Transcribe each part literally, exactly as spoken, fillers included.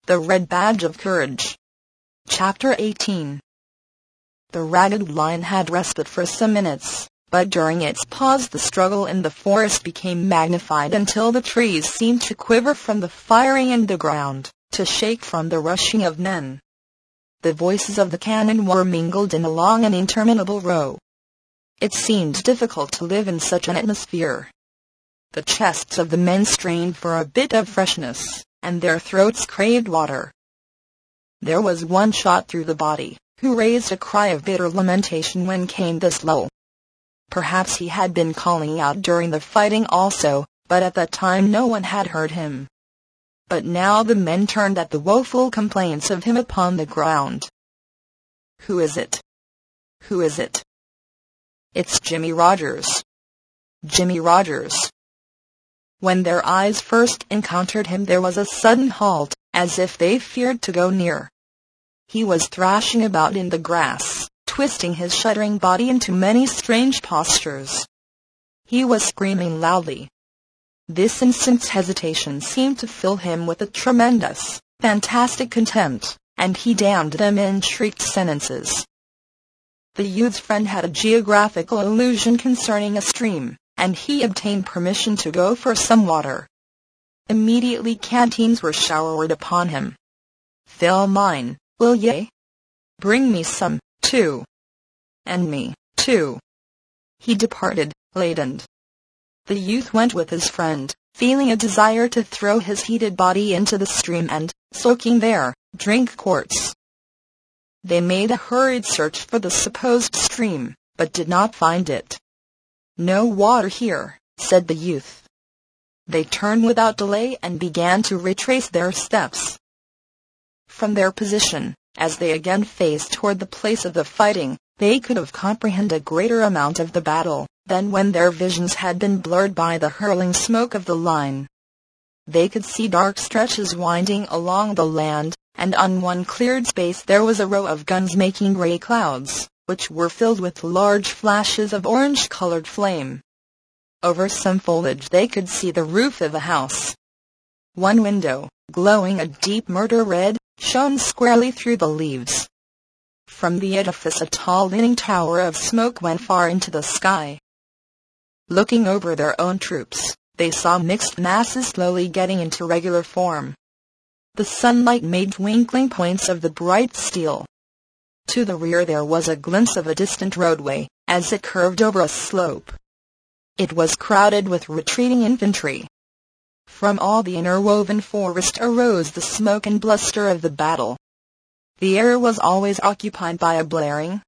The Red Badge of Courage. Chapter eighteen. The ragged lion had respite for some minutes, but during its pause the struggle in the forest became magnified until the trees seemed to quiver from the firing and the ground to shake from the rushing of men. The voices of the cannon were mingled in a long and interminable row. It seemed difficult to live in such an atmosphere. The chests of the men strained for a bit of freshness, and their throats craved water. There was one shot through the body, who raised a cry of bitter lamentation when came this lull. Perhaps he had been calling out during the fighting also, but at that time no one had heard him. But now the men turned at the woeful complaints of him upon the ground. Who is it? Who is it? It's Jimmie Rogers. Jimmie Rogers. When their eyes first encountered him there was a sudden halt, as if they feared to go near. He was thrashing about in the grass, twisting his shuddering body into many strange postures. He was screaming loudly. This instant's hesitation seemed to fill him with a tremendous, fantastic contempt, and he damned them in shrieked sentences. The youth's friend had a geographical illusion concerning a stream, and he obtained permission to go for some water. Immediately canteens were showered upon him. "Fill mine, will ye? Bring me some, too. And me, too." He departed, ladened. The youth went with his friend, feeling a desire to throw his heated body into the stream and, soaking there, drink quarts. They made a hurried search for the supposed stream, but did not find it. "No water here," said the youth. They turned without delay and began to retrace their steps. From their position, as they again faced toward the place of the fighting, they could have comprehended a greater amount of the battle than when their visions had been blurred by the hurling smoke of the line. They could see dark stretches winding along the land, and on one cleared space there was a row of guns making gray clouds, which were filled with large flashes of orange-colored flame. Over some foliage they could see the roof of a house. One window, glowing a deep murder red, shone squarely through the leaves. From the edifice a tall leaning tower of smoke went far into the sky. Looking over their own troops, they saw mixed masses slowly getting into regular form. The sunlight made twinkling points of the bright steel. To the rear there was a glimpse of a distant roadway, as it curved over a slope. It was crowded with retreating infantry. From all the interwoven forest arose the smoke and bluster of the battle. The air was always occupied by a blaring.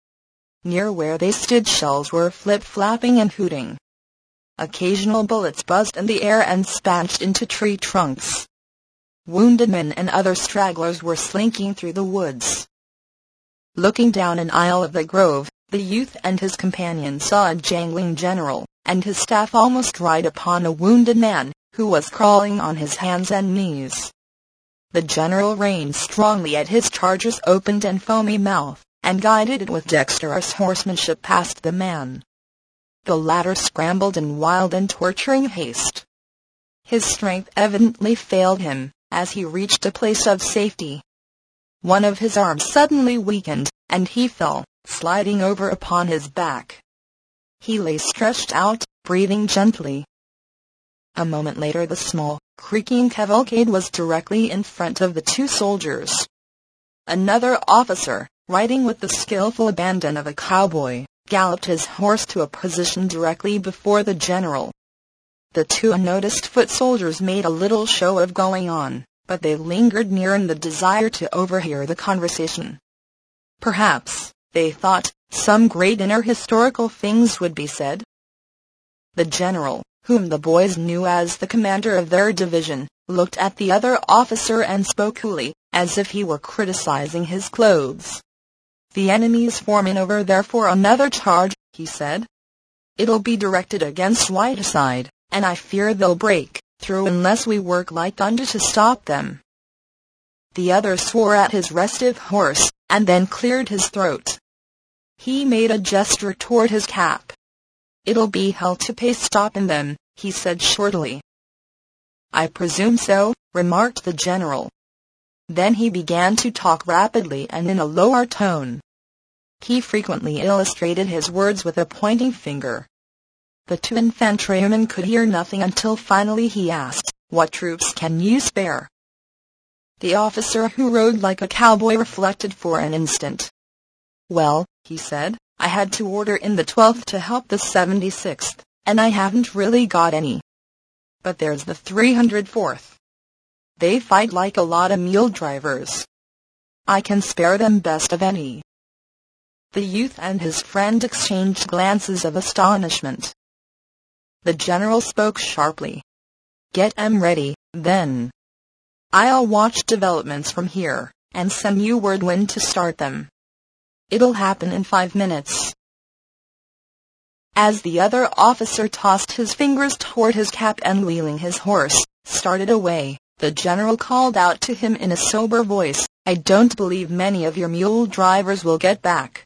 Near where they stood shells were flip-flapping and hooting. Occasional bullets buzzed in the air and spanched into tree trunks. Wounded men and other stragglers were slinking through the woods. Looking down an aisle of the grove, the youth and his companion saw a jangling general, and his staff almost ride upon a wounded man, who was crawling on his hands and knees. The general reined strongly at his charger's opened and foamy mouth, and guided it with dexterous horsemanship past the man. The latter scrambled in wild and torturing haste. His strength evidently failed him, as he reached a place of safety. One of his arms suddenly weakened, and he fell, sliding over upon his back. He lay stretched out, breathing gently. A moment later the small, creaking cavalcade was directly in front of the two soldiers. Another officer, riding with the skillful abandon of a cowboy, galloped his horse to a position directly before the general. The two unnoticed foot soldiers made a little show of going on, but they lingered near in the desire to overhear the conversation. Perhaps, they thought, some great inner historical things would be said. The general, whom the boys knew as the commander of their division, looked at the other officer and spoke coolly, as if he were criticizing his clothes. "The enemy's forming over there for another charge," he said. "It'll be directed against Whiteside, and I fear they'll break through unless we work like thunder to stop them." The other swore at his restive horse, and then cleared his throat. He made a gesture toward his cap. "It'll be hell to pay stopping them," he said shortly. "I presume so," remarked the general. Then he began to talk rapidly and in a lower tone. He frequently illustrated his words with a pointing finger. The two infantrymen could hear nothing until finally he asked, "What troops can you spare?" The officer who rode like a cowboy reflected for an instant. "Well," he said, "I had to order in the twelfth to help the seventy-sixth, and I haven't really got any. But there's the three hundred fourth. They fight like a lot of mule drivers. I can spare them best of any." The youth and his friend exchanged glances of astonishment. The general spoke sharply. "Get 'em ready, then. I'll watch developments from here, and send you word when to start them. It'll happen in five minutes." As the other officer tossed his fingers toward his cap and wheeling his horse, started away, the general called out to him in a sober voice, "I don't believe many of your mule drivers will get back."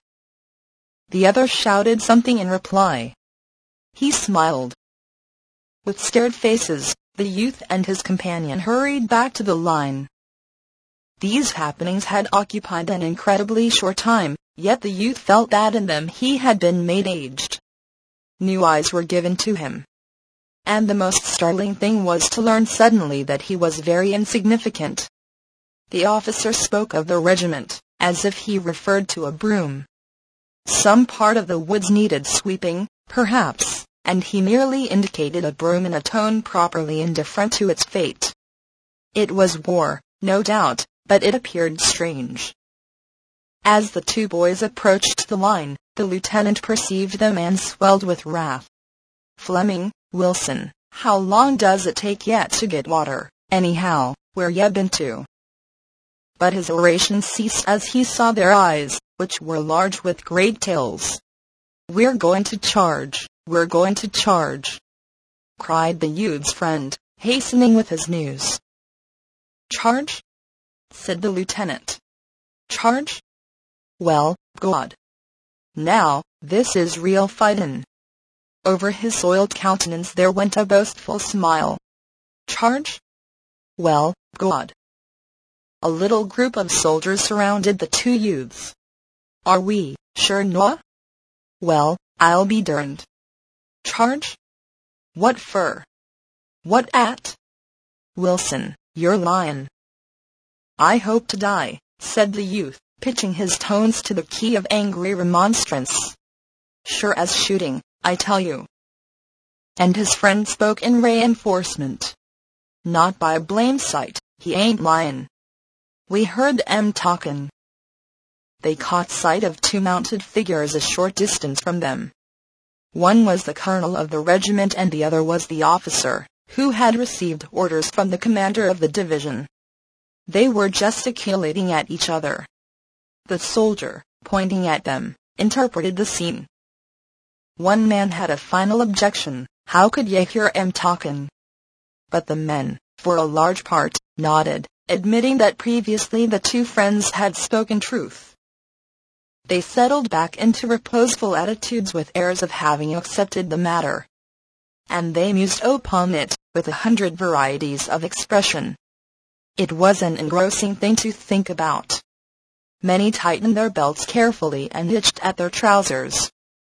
The other shouted something in reply. He smiled. With scared faces, the youth and his companion hurried back to the line. These happenings had occupied an incredibly short time, yet the youth felt that in them he had been made aged. New eyes were given to him. And the most startling thing was to learn suddenly that he was very insignificant. The officer spoke of the regiment, as if he referred to a broom. Some part of the woods needed sweeping, perhaps, and he merely indicated a broom in a tone properly indifferent to its fate. It was war, no doubt, but it appeared strange. As the two boys approached the line, the lieutenant perceived them and swelled with wrath. "Fleming, Wilson, how long does it take yet to get water, anyhow? Where ya been to?" But his oration ceased as he saw their eyes, which were large with great tails. "We're going to charge, we're going to charge," cried the youth's friend, hastening with his news. "Charge?" said the lieutenant. "Charge? Well, God. Now, this is real fightin'." Over his soiled countenance there went a boastful smile. "Charge? Well, God." A little group of soldiers surrounded the two youths. "Are we sure no? Well, I'll be derned. Charge? What fer? What at? Wilson, you're lyin'." "I hope to die," said the youth, pitching his tones to the key of angry remonstrance. "Sure as shooting, I tell you." And his friend spoke in reinforcement. "Not by a blame sight, he ain't lyin'. We heard 'em talkin'." They caught sight of two mounted figures a short distance from them. One was the colonel of the regiment and the other was the officer, who had received orders from the commander of the division. They were gesticulating at each other. The soldier, pointing at them, interpreted the scene. One man had a final objection: "How could ye hear 'em talkin'?" But the men, for a large part, nodded, admitting that previously the two friends had spoken truth. They settled back into reposeful attitudes with airs of having accepted the matter. And they mused upon it, with a hundred varieties of expression. It was an engrossing thing to think about. Many tightened their belts carefully and hitched at their trousers.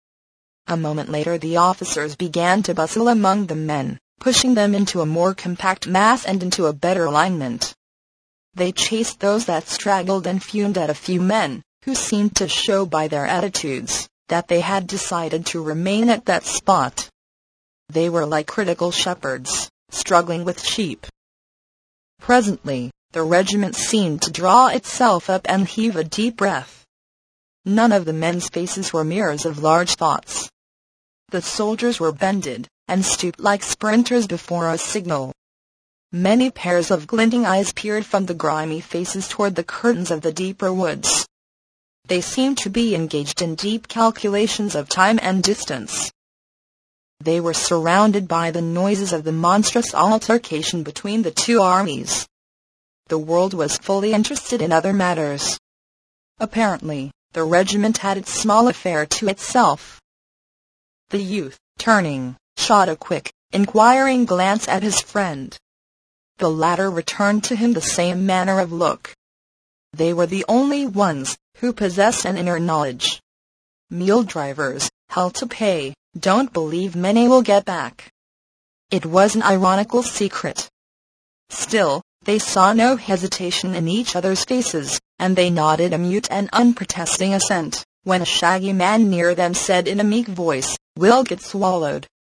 A moment later the officers began to bustle among the men, pushing them into a more compact mass and into a better alignment. They chased those that straggled and fumed at a few men, who seemed to show by their attitudes that they had decided to remain at that spot. They were like critical shepherds, struggling with sheep. Presently, the regiment seemed to draw itself up and heave a deep breath. None of the men's faces were mirrors of large thoughts. The soldiers were bended, and stooped like sprinters before a signal. Many pairs of glinting eyes peered from the grimy faces toward the curtains of the deeper woods. They seemed to be engaged in deep calculations of time and distance. They were surrounded by the noises of the monstrous altercation between the two armies. The world was fully interested in other matters. Apparently, the regiment had its small affair to itself. The youth, turning, shot a quick, inquiring glance at his friend. The latter returned to him the same manner of look, they were the only ones who possessed an inner knowledge. Mule drivers, hell to pay, don't believe many will get back. It was an ironical secret. Still, they saw no hesitation in each other's faces, and they nodded a mute and unprotesting assent, when a shaggy man near them said in a meek voice, "We'll get swallowed."